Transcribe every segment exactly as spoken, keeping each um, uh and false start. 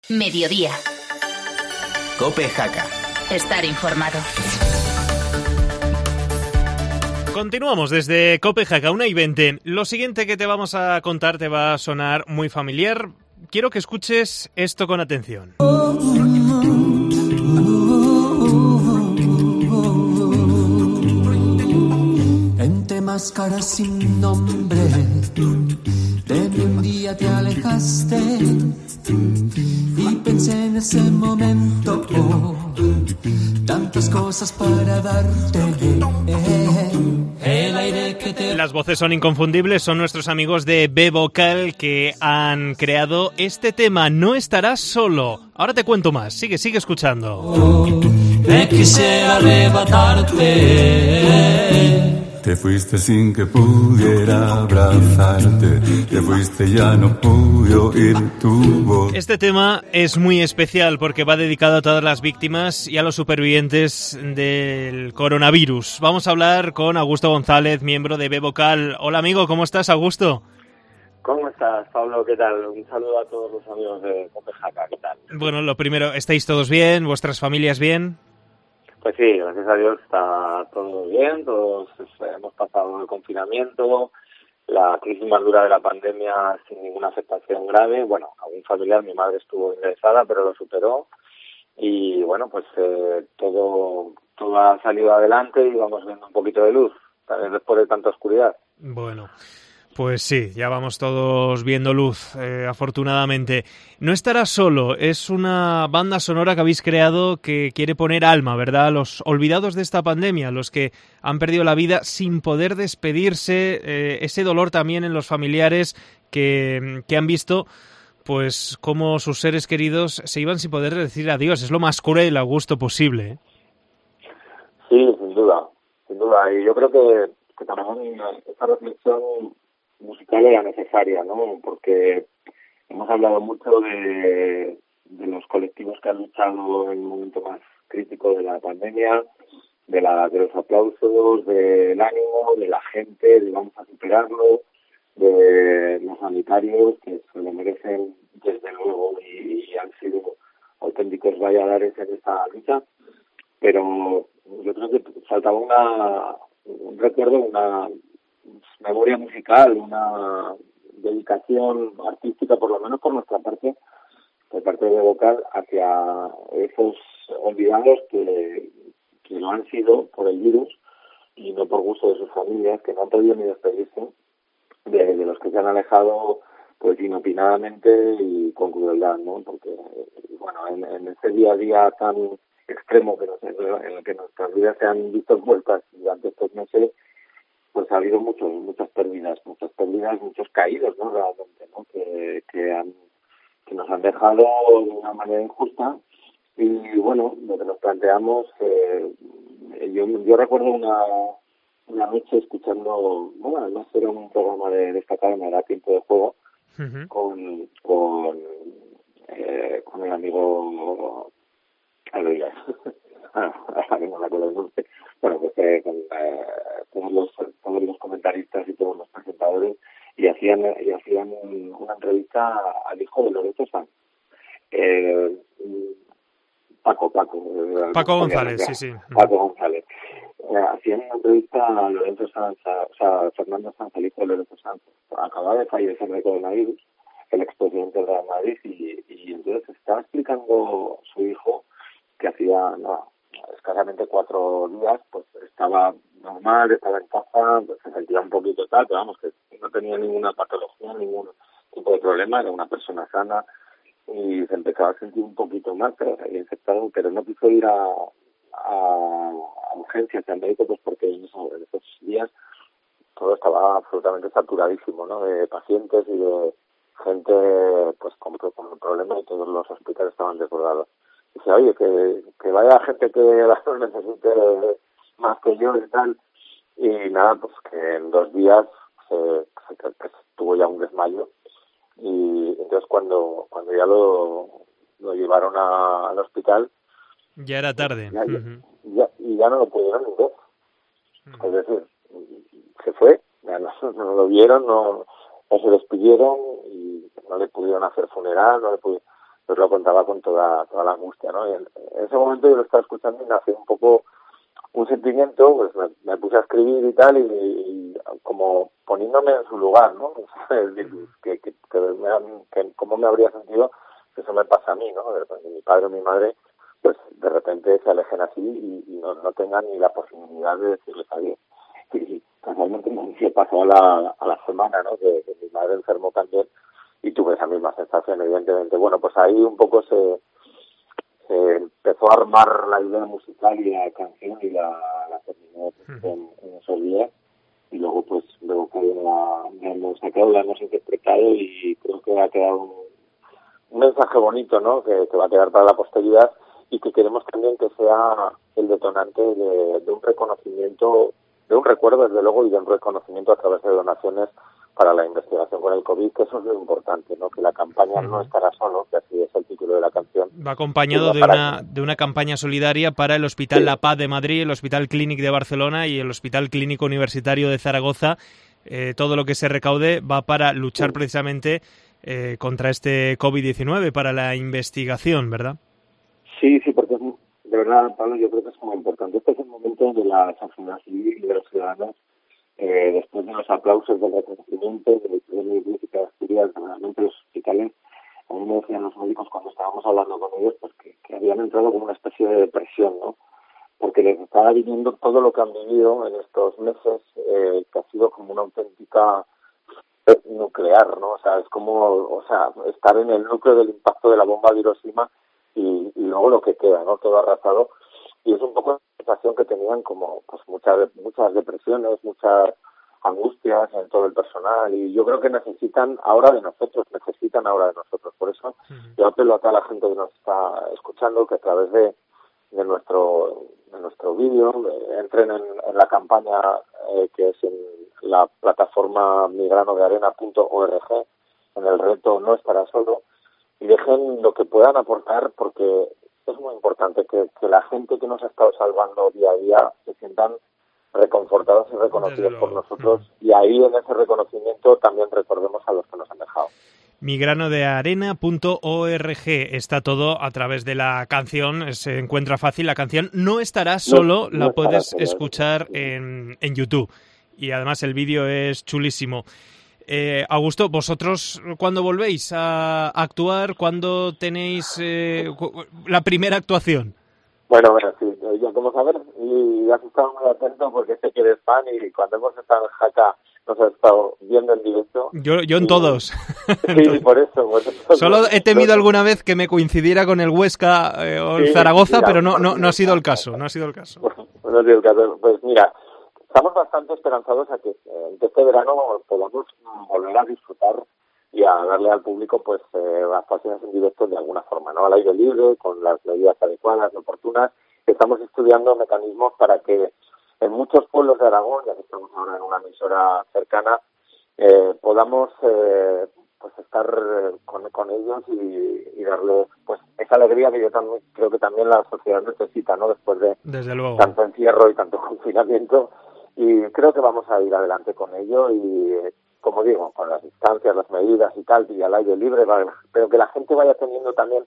Mediodía. COPE Jaca. Estar informado. Continuamos desde COPE Jaca, una y veinte. Lo siguiente que te vamos a contar te va a sonar muy familiar. Quiero que escuches esto con atención. Entre máscaras sin nombre, de mí un día te alejaste y pensé en ese momento, oh, tantas cosas para darte. El aire que te... Las voces son inconfundibles, son nuestros amigos de B Vocal que han creado este tema, No estarás solo. Ahora te cuento más, sigue, sigue escuchando. Oh, me quise arrebatarte. Te fuiste sin que pudiera abrazarte, te fuiste, ya no pude oír tu voz. Este tema es muy especial porque va dedicado a todas las víctimas y a los supervivientes del coronavirus. Vamos a hablar con Augusto González, miembro de B Vocal. Hola amigo, ¿cómo estás, Augusto? ¿Cómo estás, Pablo? ¿Qué tal? Un saludo a todos los amigos de COPE Jaca. ¿Qué tal? Bueno, lo primero, ¿estáis todos bien? ¿Vuestras familias bien? Pues sí, gracias a Dios está todo bien, todos hemos pasado el confinamiento, la crisis más dura de la pandemia sin ninguna afectación grave. Bueno, algún familiar, mi madre estuvo ingresada, pero lo superó y bueno, pues eh, todo todo ha salido adelante y vamos viendo un poquito de luz, tal vez después de tanta oscuridad. Bueno, pues sí, ya vamos todos viendo luz, eh, afortunadamente. No estarás solo, es una banda sonora que habéis creado que quiere poner alma, ¿verdad? A los olvidados de esta pandemia, los que han perdido la vida sin poder despedirse, eh, ese dolor también en los familiares que, que han visto pues cómo sus seres queridos se iban sin poder decir adiós. Es lo más cruel, Augusto, posible, ¿eh? Sí, sin duda, sin duda. Y yo creo que, que también esta reflexión musical era necesaria, ¿no? Porque hemos hablado mucho de, de los colectivos que han luchado en el momento más crítico de la pandemia, de, la, de los aplausos, del ánimo, de la gente, de vamos a superarlo, de los sanitarios que se lo merecen desde luego y, y han sido auténticos valladares en esta lucha, pero yo creo que faltaba una, un recuerdo, una memoria musical, una dedicación artística, por lo menos por nuestra parte, por parte de Vocal, hacia esos olvidados que, que no han sido por el virus y no por gusto de sus familias, que no han podido ni despedirse de, de los que se han alejado pues inopinadamente y con crueldad, ¿no? Porque, bueno, en, en ese día a día tan extremo que nos, en el que nuestras vidas se han visto envueltas durante estos meses, pues ha habido muchos, muchas pérdidas, muchas pérdidas, muchos caídos, ¿no? Realmente, ¿no? Que, que, han, que nos han dejado de una manera injusta y, bueno, lo que nos planteamos, eh, yo, yo recuerdo una, una noche escuchando, bueno, además era un programa de destacar, me da tiempo de juego, uh-huh. con, con, eh, con el amigo, Aloyas. Ahora no me acuerdo el nombre. Bueno, pues eh, con eh, todos los todos los comentaristas y todos los presentadores y hacían y hacían una entrevista al hijo de Lorenzo Sanz. Eh, Paco, Paco. Paco González, sí, sí. Paco González. Eh, hacían una entrevista a Lorenzo Sanz, a, o sea, a Fernando Sanz, el hijo de Lorenzo Sanz. Acaba de fallecer de coronavirus, el expresidente de Real Madrid, y, y entonces estaba explicando su hijo que hacía no, escasamente cuatro días, pues estaba normal, estaba en casa, pues se sentía un poquito tal, pero vamos, que no tenía ninguna patología, ningún tipo de problema, era una persona sana y se empezaba a sentir un poquito mal, pero se había infectado, pero no quiso ir a, a, a urgencias al médico, pues porque en esos, en esos días todo estaba absolutamente saturadísimo, ¿no? De pacientes y de gente pues con, con problemas y todos los hospitales estaban desbordados. Dice, oye, que, que vaya gente que la necesite más que yo y tal. Y nada, pues que en dos días se, se, se tuvo ya un desmayo. Y entonces cuando cuando ya lo, lo llevaron a, al hospital... Ya era tarde. Ya, uh-huh. ya, y ya no lo pudieron ni ver. Uh-huh. Es decir, se fue, ya no, no lo vieron, no, no se despidieron y no le pudieron hacer funeral, no le pudieron... pues lo contaba con toda toda la angustia, ¿no? Y en, en ese momento yo lo estaba escuchando y nació un poco un sentimiento, pues me, me puse a escribir y tal, y, y como poniéndome en su lugar, ¿no? Es decir, que, que, que, me, que cómo me habría sentido que eso me pasa a mí, ¿no? De repente, mi padre o mi madre, pues de repente se alejen así y, y no, no tengan ni la posibilidad de decirles adiós. Y casualmente me pasó a la, a la semana, ¿no? Que, que mi madre enfermó también y tuve esa misma sensación, evidentemente. Bueno, pues ahí un poco se... se empezó a armar la idea musical y la canción y la, la terminó en, en esos días, y luego pues luego que la, la hemos sacado, la hemos interpretado y creo que ha quedado un, un mensaje bonito, ¿no? Que, que va a quedar para la posteridad y que queremos también que sea el detonante de, de un reconocimiento, de un recuerdo desde luego y de un reconocimiento a través de donaciones para la investigación con el COVID, que eso es lo importante, ¿no? Que la campaña uh-huh. no estará solo, que así es el título de la canción. Va acompañado de una de una campaña solidaria para el Hospital sí. La Paz de Madrid, el Hospital Clínic de Barcelona y el Hospital Clínico Universitario de Zaragoza. Eh, todo lo que se recaude va para luchar sí. precisamente eh, contra este COVID diecinueve, para la investigación, ¿verdad? Sí, sí, porque es, de verdad, Pablo, yo creo que es muy importante. Este es el momento de la sociedad civil y de los ciudadanos. Eh, después de los aplausos del reconocimiento de la historia lingüística de Asturias, realmente los hospitales, a mí me decían los médicos cuando estábamos hablando con ellos, pues que, que habían entrado como una especie de depresión, ¿no? Porque les estaba viniendo todo lo que han vivido en estos meses, eh, que ha sido como una auténtica nuclear, ¿no? O sea, es como, o sea, estar en el núcleo del impacto de la bomba de Hiroshima y, y luego lo que queda, ¿no? Todo arrasado. Y es un poco la sensación que tenían como pues muchas muchas depresiones, muchas angustias en todo el personal, y yo creo que necesitan ahora de nosotros, necesitan ahora de nosotros. Por eso uh-huh. yo apelo a toda la gente que nos está escuchando que a través de, de nuestro de nuestro vídeo eh, entren en, en la campaña eh, que es en la plataforma mi grano de arena punto org, en el reto No Estarás Solo, y dejen lo que puedan aportar, porque es muy importante que, que la gente que nos ha estado salvando día a día se sientan reconfortados y reconocidos por nosotros, uh-huh. y ahí en ese reconocimiento también recordemos a los que nos han dejado. mi grano de arena punto org, está todo a través de la canción, se encuentra fácil la canción No Estarás Solo, no, no la puedes solo, escuchar sí. en, en YouTube, y además el vídeo es chulísimo. Eh, Augusto, ¿vosotros cuándo volvéis a actuar? ¿Cuándo tenéis eh, la primera actuación? Bueno, bueno, sí, ya como sabes, y has estado muy atento porque sé que eres fan, y cuando hemos estado en Jaca nos has estado viendo en directo. Yo, yo en y, todos. Sí, por eso, por eso. Solo he temido alguna vez que me coincidiera con el Huesca eh, o el sí, Zaragoza, mira, pero no, no, no ha sido el caso, no ha sido el caso. Bueno, no ha sido el caso. Pues mira, estamos bastante esperanzados a que eh, este verano podamos volver a disfrutar y a darle al público pues eh, actuaciones en directo de alguna forma, ¿no? Al aire libre, con las medidas adecuadas, oportunas. Estamos estudiando mecanismos para que en muchos pueblos de Aragón, ya que estamos ahora en una emisora cercana, eh, podamos eh, pues estar con, con ellos y, y darles pues esa alegría que yo también creo que también la sociedad necesita, ¿no? Después de Desde luego. tanto encierro y tanto confinamiento, y creo que vamos a ir adelante con ello y eh, como digo, con las distancias, las medidas y tal, y al aire libre, pero que la gente vaya teniendo también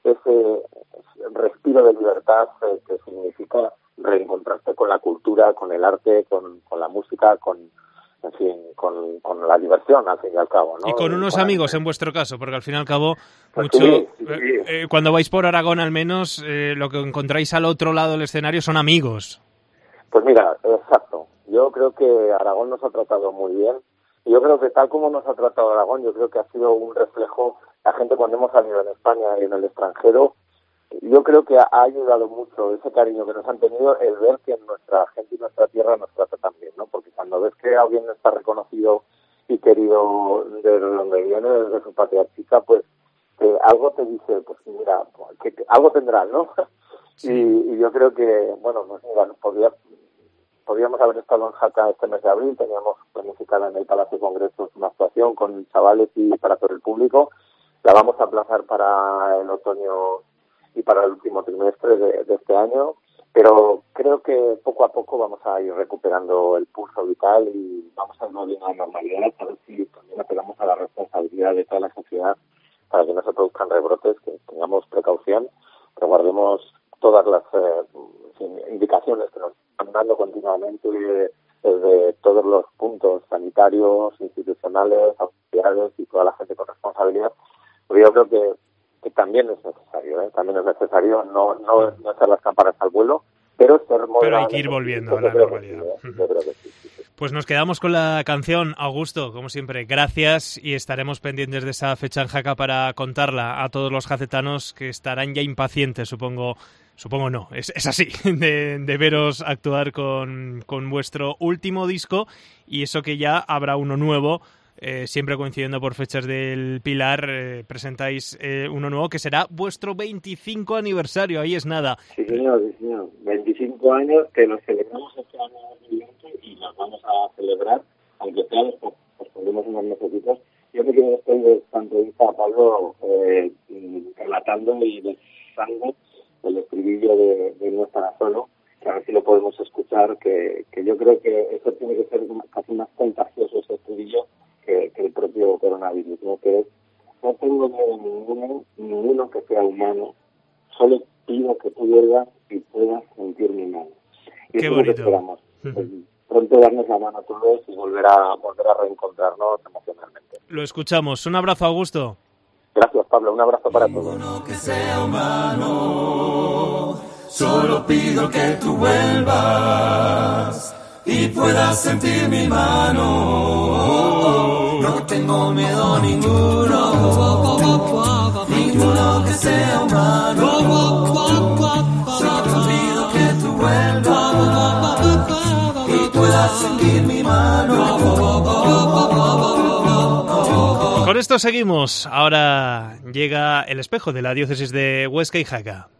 ese respiro de libertad eh, que significa reencontrarse con la cultura, con el arte, con, con la música, con, en fin, con, con la diversión, al fin y al cabo, ¿no? Y con unos y amigos, en vuestro caso, porque al fin y al cabo, pues mucho sí, sí, sí. Eh, eh, cuando vais por Aragón, al menos, eh, lo que encontráis al otro lado del escenario son amigos. Pues mira, exacto. Yo creo que Aragón nos ha tratado muy bien. Y yo creo que tal como nos ha tratado Aragón, yo creo que ha sido un reflejo, la gente cuando hemos salido en España y en el extranjero, yo creo que ha ayudado mucho ese cariño que nos han tenido, el ver que nuestra gente y nuestra tierra nos trata tan bien, ¿no? Porque cuando ves que alguien está reconocido y querido de donde viene, desde su patria chica, pues eh, algo te dice, pues mira, que, que algo tendrán, ¿no? Sí. Y, y yo creo que, bueno, pues mira, podría... Podríamos haber estado en Jaca este mes de abril, teníamos planificada en el Palacio de Congresos una actuación con chavales y para todo el público. La vamos a aplazar para el otoño y para el último trimestre de, de este año, pero creo que poco a poco vamos a ir recuperando el pulso vital y vamos a ir volviendo a la normalidad, a ver si también apelamos a la responsabilidad de toda la sociedad para que no se produzcan rebrotes, que tengamos precaución, que guardemos todas las eh, indicaciones que nos están dando continuamente desde todos los puntos sanitarios, institucionales, autoridades y toda la gente con responsabilidad. Pero yo creo que, que también es necesario, ¿eh? también es necesario no, no, no echar las campanas al vuelo, pero ser moderado. Pero hay que ir volviendo a la normalidad. Sí, ¿eh? Yo creo que sí, sí, sí. Pues nos quedamos con la canción, Augusto, como siempre, gracias, y estaremos pendientes de esa fecha en Jaca para contarla a todos los jacetanos que estarán ya impacientes, supongo, supongo no, es, es así, de, de veros actuar con, con vuestro último disco, y eso que ya habrá uno nuevo. Eh, siempre coincidiendo por fechas del Pilar, eh, presentáis eh, uno nuevo que será vuestro veinticinco aniversario, ahí es nada. Sí, señor, sí, señor. veinticinco años que los celebramos este año dos mil veinte y los vamos a celebrar, aunque sea después, pues pondremos unos mesecitos. Yo me quiero después de esta entrevista a Pablo eh, relatando y desando el estribillo de, de No estará solo, que a ver si lo podemos escuchar, que, que yo creo que eso tiene que ser casi más contagioso, ese estribillo, Que, que el propio coronavirus, ¿no? Que es, no tengo miedo ninguno, ninguno que sea humano, solo pido que tú vuelvas y puedas sentir mi mano. Y Qué eso bonito. es lo que esperamos. Pues, pronto darnos la mano a todos y volver a, volver a reencontrarnos emocionalmente. Lo escuchamos. Un abrazo, Augusto. Gracias, Pablo. Un abrazo para todos. Ninguno que sea humano, solo pido que tú vuelvas y puedas sentir mi mano. No tengo miedo ninguno, ninguno que sea humano. Solo pido que tú vuelvas y puedas sentir mi mano. Con esto seguimos. Ahora llega el espejo de la diócesis de Huesca y Jaca.